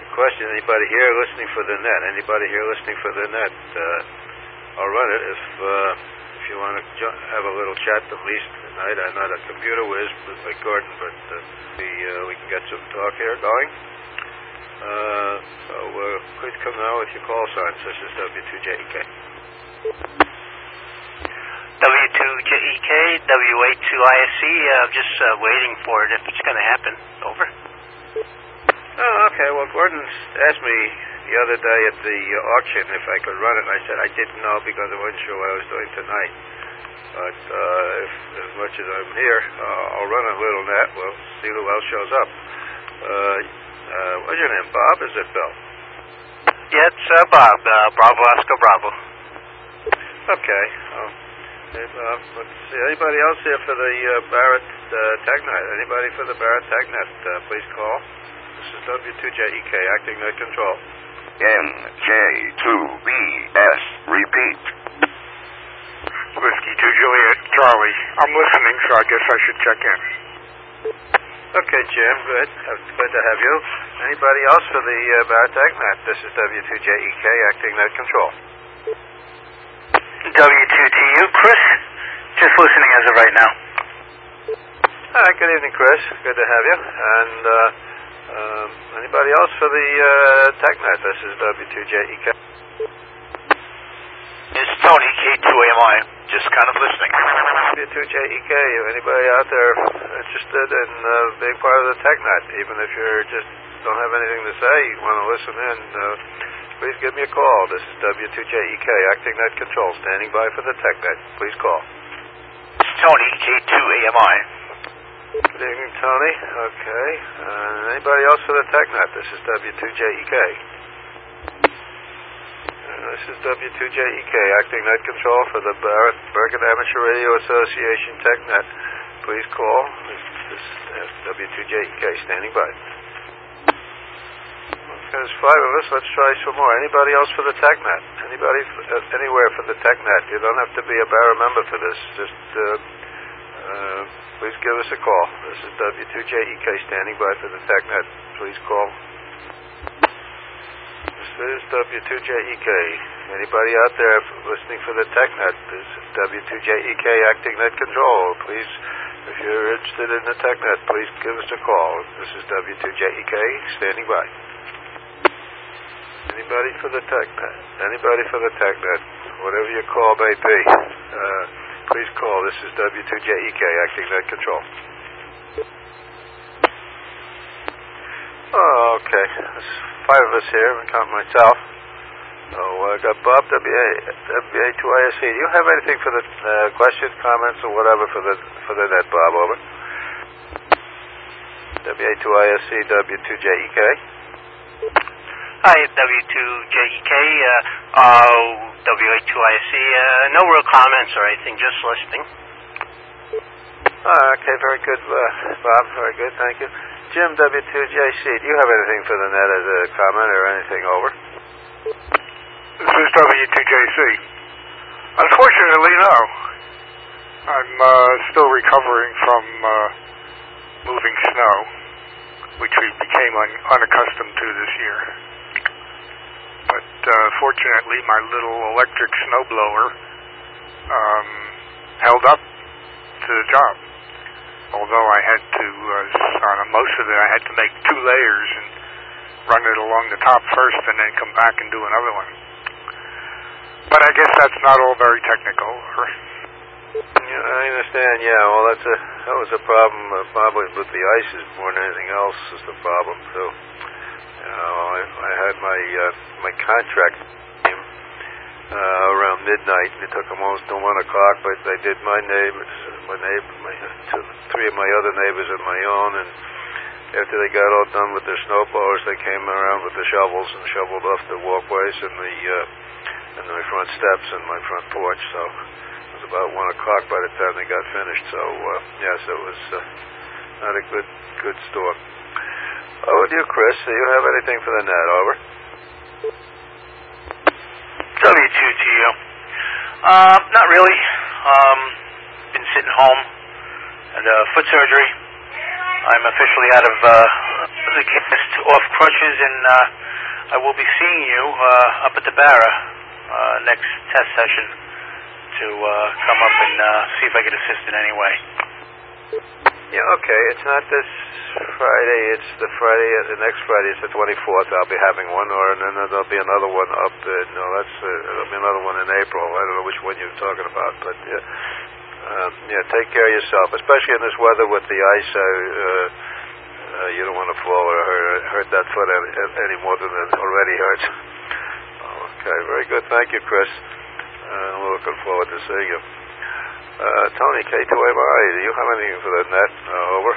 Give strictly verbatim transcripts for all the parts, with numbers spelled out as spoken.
question. Anybody here listening for the net? Anybody here listening for the net? Uh, I'll run it if uh, if you want to jo- have a little chat at least tonight. I'm not a computer whiz like Gordon, but uh, we uh, we can get some talk here going. Uh, so uh, please come now with your call signs. This is W two J E K. W two J E K, W A two I S C. Uh, just uh, waiting for it if it's going to happen. Over. Oh, okay. Well, Gordon asked me the other day at the uh, auction if I could run it, and I said I didn't know because I wasn't sure what I was doing tonight. But uh, if, as much as I'm here, uh, I'll run a little net. We'll see who else shows up. Uh, uh, what's your name, Bob? Is it Bill? Yeah, it's uh, Bob. Uh, Bravo Oscar Bravo. Okay. Um, Hey, Bob, let's see. Anybody else here for the uh, Barrett uh, TechNet? Anybody for the Barrett TechNet? Uh, please call. This is W two J E K, Acting Net Control. N J two B S, repeat. Whiskey two Juliet, Charlie. I'm listening, so I guess I should check in. Okay, Jim, good. Good to have you. Anybody else for the uh, Barrett TechNet? This is W two J E K, Acting Net Control. W two T U, Chris. Just listening as of right now. All right, good evening, Chris. Good to have you. And uh, um, anybody else for the uh, TechNet? This is W two J E K. It's Tony, K two A M I. Just kind of listening. W two J E K. Anybody out there interested in uh, being part of the TechNet? Even if you just don't have anything to say, you want to listen in, uh, please give me a call. This is W two J E K, Acting Net Control, standing by for the TechNet. Please call. It's Tony, K two A M I. Good evening, Tony. Okay. Uh, anybody else for the TechNet? This is W two J E K. Uh, this is W two J E K, Acting Net Control for the Barrett Bergen Amateur Radio Association TechNet. Please call. This is uh, W two J E K, standing by. There's five of us. Let's try some more. Anybody else for the TechNet? Anybody uh, anywhere for the TechNet? You don't have to be a Barra member for this. Just uh, uh, please give us a call. This is W two J E K standing by for the TechNet. Please call. This is W two J E K. Anybody out there listening for the TechNet? This is W two J E K Acting Net Control. Please, if you're interested in the TechNet, please give us a call. This is W two J E K standing by. Anybody for the TechNet? Anybody for the TechNet? Whatever your call may be, uh, please call. This is W two J E K, Acting Net Control. Oh, okay. There's five of us here. I count myself. So I uh, got Bob, W A two I S C. Do you have anything for the uh, questions, comments, or whatever for the for the net, Bob? Over. W A two I S C, W two J E K. Hi, W two J E K, uh, uh, W A two I S C. Uh, no real comments or anything, just listening. Oh, okay, very good, uh, Bob. Very good, thank you. Jim, W two J C, do you have anything for the net as a comment or anything? Over. This is W two J C. Unfortunately, no. I'm uh, still recovering from uh, moving snow, which we became un- unaccustomed to this year. But uh, fortunately, my little electric snowblower um, held up to the job. Although I had to, uh, on most of it, I had to make two layers and run it along the top first and then come back and do another one. But I guess that's not all very technical. Or... Yeah, I understand, yeah. Well, that's a, that was a problem uh, probably with the ices more than anything else is the problem, too. You know, I, I had my uh, my contract came, uh, around midnight, and it took them almost to one o'clock, but I did my neighbors, my neighbor, my, two, three of my other neighbors and my own, and after they got all done with their snowblowers, they came around with the shovels and shoveled off the walkways and the uh, and my front steps and my front porch, so it was about one o'clock by the time they got finished, so uh, yes, it was uh, not a good good storm. Oh, with you, Chris, do you have anything for the net? Over. W two T U. Uh, not really. Um, been sitting home and uh, foot surgery. I'm officially out of uh, the cast off crutches, and uh, I will be seeing you uh, up at the Barra uh, next test session to uh, come up and uh, see if I can assist in any way. Yeah, okay. It's not this Friday. It's the Friday. The next Friday. It's the twenty-fourth. I'll be having one, or and then there'll be another one up. Uh, no, that's uh, there'll be another one in April. I don't know which one you're talking about, but yeah, um, yeah. Take care of yourself, especially in this weather with the ice. Uh, uh, uh, you don't want to fall or hurt, hurt that foot any, any more than it already hurts. Okay, very good. Thank you, Chris. Uh, we're looking forward to seeing you. Uh, Tony, K two A M I, do you have anything for the net? Uh, over.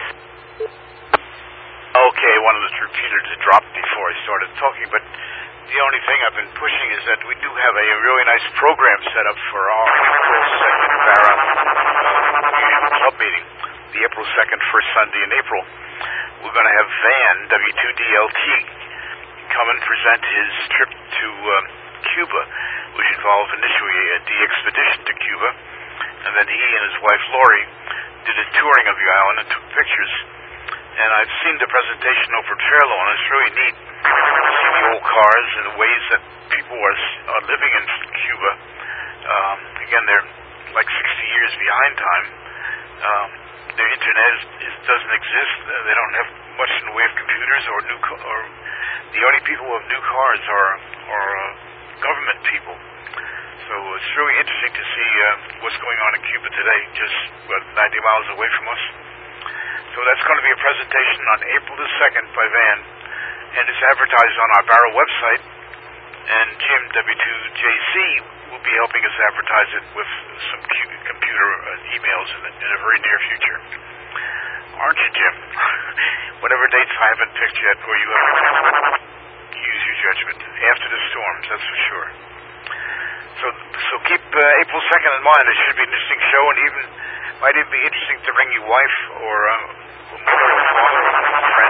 Okay, one of the repeaters had dropped before I started talking, but the only thing I've been pushing is that we do have a really nice program set up for our April second Barra uh, club meeting, the April second, first Sunday in April. We're going to have Van, W two D L T, come and present his trip to um, Cuba, which involved initially a de-expedition to Cuba. And then he and his wife, Lori, did a touring of the island and took pictures. And I've seen the presentation over at Fairlawn, and it's really neat to see the old cars and the ways that people are, are living in Cuba. Um, again, they're like sixty years behind time. Um, their internet is, is, doesn't exist. Uh, they don't have much in the way of computers or new co- or the only people who have new cars are, are uh, government people. So it's really interesting to see uh, what's going on in Cuba today, just what, ninety miles away from us. So that's going to be a presentation on April the second by Van, and it's advertised on our Barra website, and Jim, W two J C, will be helping us advertise it with some cu- computer uh, emails in, the, in a very near future. Aren't you, Jim? Whatever dates I haven't picked yet, or you haven't, use your judgment. After the storms, that's for sure. So, so keep uh, April second in mind. It should be an interesting show, and even might even be interesting to bring your wife or uh, mother or father or a friend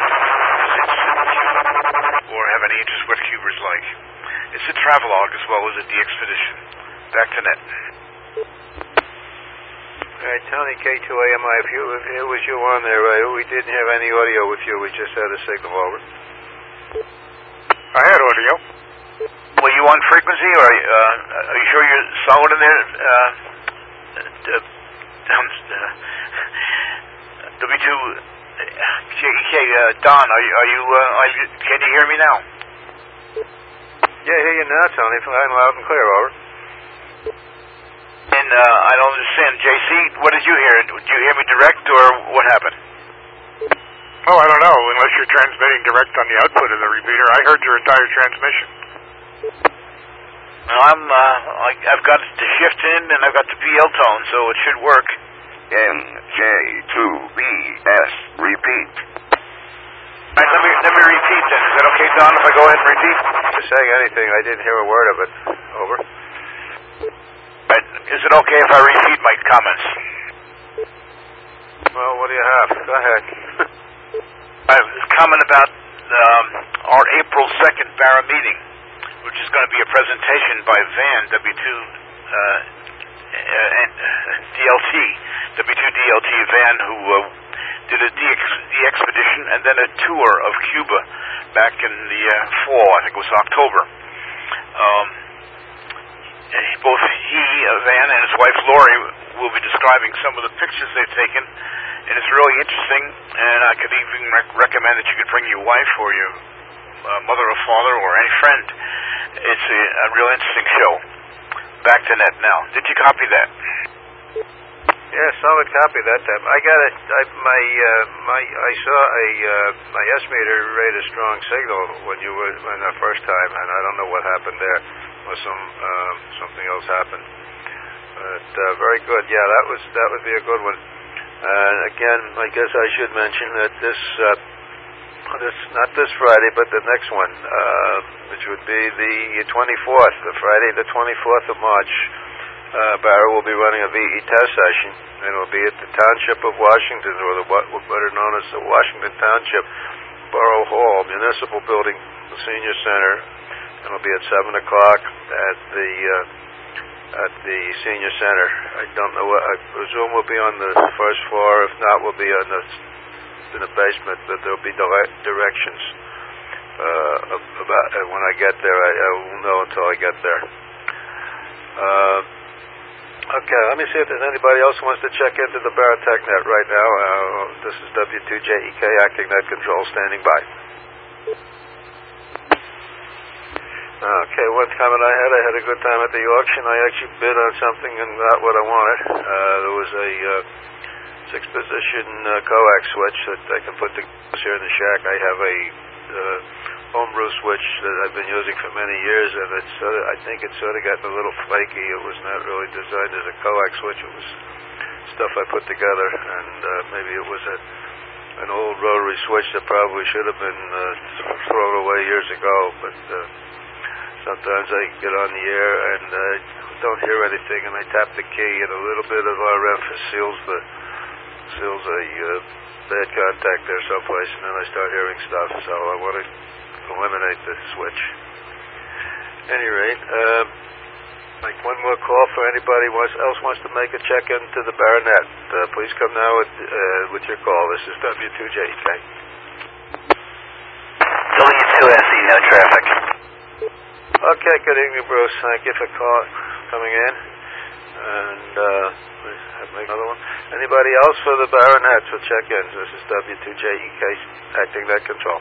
or have any interest what Cuba's like. It's a travelogue as well as a de-expedition. Back to net. All right, Tony, K two A M I. If you, if it was you on there, right? We didn't have any audio with you. We just had a signal over. I had audio. Were you on frequency, or uh, are you sure you're solid in there? Uh, uh, uh, W two J K, uh, Don, are you, are you, uh, are you, can you hear me now? Yeah, I hear you now, Tony. I'm loud and clear, over. And uh, I don't understand. J C, what did you hear? Did you hear me direct, or what happened? Oh, I don't know, unless you're transmitting direct on the output of the repeater. I heard your entire transmission. Well, I'm, uh, I, I've got the shift in, and I've got the P L tone, so it should work. N J two B S, repeat. All right, let me, let me repeat then. Is that okay, Don, if I go ahead and repeat? Just saying anything. I didn't hear a word of it. Over. All right, is it okay if I repeat my comments? Well, what do you have? Go ahead. I was comment about um, our April second Barra meeting, which is going to be a presentation by Van, W two uh, D L T, W two D L T Van, who uh, did a de-expedition and then a tour of Cuba back in the uh, fall, I think it was October. Um, both he, uh, Van, and his wife Lori will be describing some of the pictures they've taken, and it's really interesting, and I could even rec- recommend that you could bring your wife or your uh, mother or father or any friend. It's a, a real interesting show. Back to net now. Did you copy that? Yeah, solid copy that time. I got it. I, my uh, my I saw a uh, my estimator rate a strong signal when you were when the first time, and I don't know what happened there, or some um, something else happened. But uh, very good. Yeah, that was that would be a good one. And uh, again, I guess I should mention that this uh, this not this Friday, but the next one, uh, which would be the twenty-fourth, the Friday, the twenty-fourth of March. Uh, Barra will be running a V E test session, and it will be at the Township of Washington, or the what better known as the Washington Township Borough Hall Municipal Building, the Senior Center. It will be at seven o'clock at the uh, at the Senior Center. I don't know what I presume will be on the first floor. If not, we'll be on the in the basement, but there'll be dire- directions uh, about uh, when I get there. I, I won't know until I get there. Uh, okay, let me see if there's anybody else who wants to check into the Baratechnet right now. Uh, this is W two J E K, Acting Net Control, standing by. Okay, one comment I had, I had a good time at the auction. I actually bid on something and got what I wanted. Uh, there was a uh, six-position uh, coax switch that I can put together here in the shack. I have a uh, homebrew switch that I've been using for many years, and it's sort of, I think it's sort of gotten a little flaky. It was not really designed as a coax switch. It was stuff I put together, and uh, maybe it was a, an old rotary switch that probably should have been uh, thrown away years ago, but uh, sometimes I get on the air and uh, don't hear anything, and I tap the key, and a little bit of R F seals the seals a uh, bad contact there someplace, and then I start hearing stuff. So I want to eliminate the switch. At any rate, uh, make one more call for anybody else wants to make a check into the Baronet. Uh, please come now with, uh, with your call. This is W two J E K. W two S E, no traffic. Okay, good evening, Bruce. Thank you for call, coming in. And uh, make another one. Anybody else for the Baronet will check in. This is W two J E K, Acting Net Control.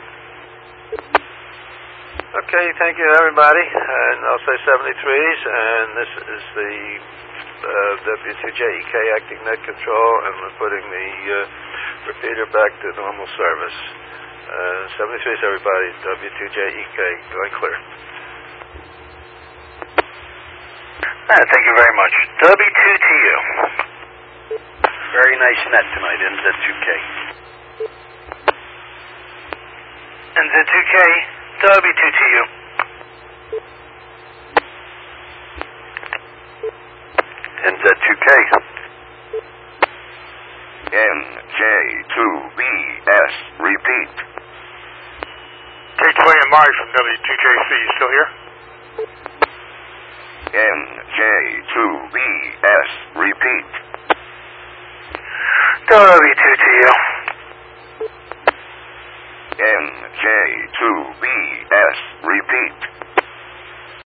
Okay, thank you, everybody. And I'll say seventy-threes, and this is the uh, W two J E K, Acting Net Control, and we're putting the uh, repeater back to normal service. Uh, seventy-threes, everybody. W two J E K, going clear. Uh, thank you very much. W two to you. Very nice net tonight, N Z two K. N Z two K, W two to you. N Z two K. N J two B S, repeat. Take William Mike from W two J C, you still here? N J two B S, repeat. W two